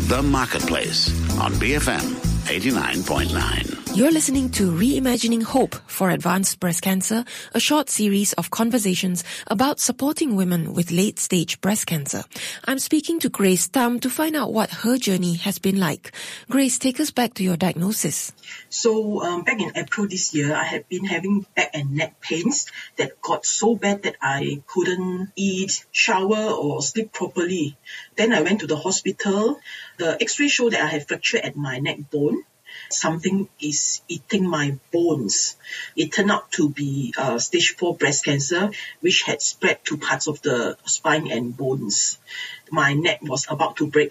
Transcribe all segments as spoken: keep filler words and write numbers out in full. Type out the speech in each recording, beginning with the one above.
The Marketplace on B F M eighty-nine point nine. You're listening to Reimagining Hope for Advanced Breast Cancer, a short series of conversations about supporting women with late-stage breast cancer. I'm speaking to Grace Tam to find out what her journey has been like. Grace, take us back to your diagnosis. So um, back in April this year, I had been having back and neck pains that got so bad that I couldn't eat, shower or sleep properly. Then I went to the hospital. The x-ray showed that I had fracture at my neck bone. Something is eating my bones. It turned out to be uh, stage four breast cancer, which had spread to parts of the spine and bones. My neck was about to break.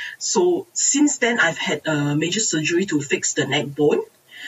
So since then, I've had a major surgery to fix the neck bone.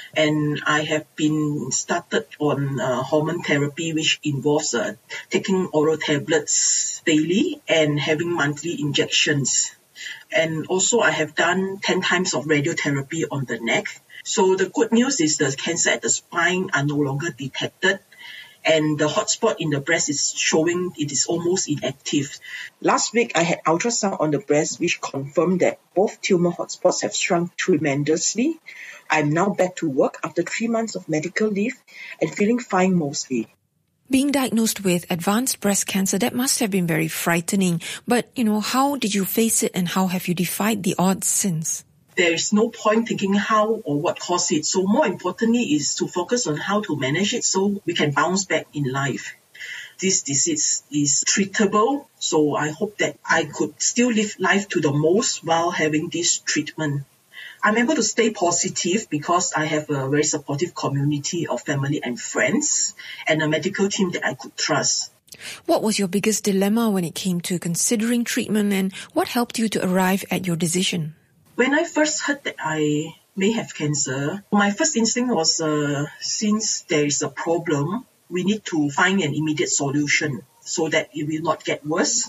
And I have been started on uh, hormone therapy, which involves uh, taking oral tablets daily and having monthly injections. And also I have done ten times of radiotherapy on the neck. So the good news is the cancer at the spine are no longer detected. And the hotspot in the breast is showing it is almost inactive. Last week, I had ultrasound on the breast, which confirmed that both tumor hotspots have shrunk tremendously. I'm now back to work after three months of medical leave and feeling fine mostly. Being diagnosed with advanced breast cancer, that must have been very frightening. But, you know, how did you face it and how have you defied the odds since? There is no point thinking how or what caused it. So more importantly is to focus on how to manage it so we can bounce back in life. This disease is treatable, so I hope that I could still live life to the most while having this treatment. I'm able to stay positive because I have a very supportive community of family and friends and a medical team that I could trust. What was your biggest dilemma when it came to considering treatment and what helped you to arrive at your decision? When I first heard that I may have cancer, my first instinct was uh, since there is a problem, we need to find an immediate solution so that it will not get worse.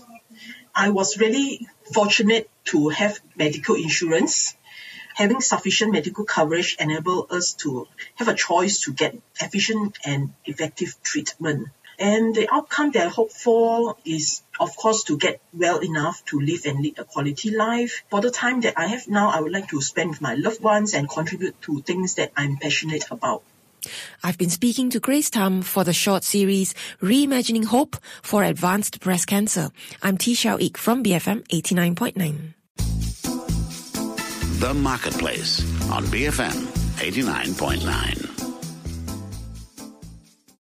I was really fortunate to have medical insurance. Having sufficient medical coverage enabled us to have a choice to get efficient and effective treatment. And the outcome that I hope for is, of course, to get well enough to live and lead a quality life. For the time that I have now, I would like to spend with my loved ones and contribute to things that I'm passionate about. I've been speaking to Grace Tam for the short series Reimagining Hope for Advanced Breast Cancer. I'm T. Xiao Ik from B F M eighty-nine point nine. The Marketplace on B F M eighty-nine point nine.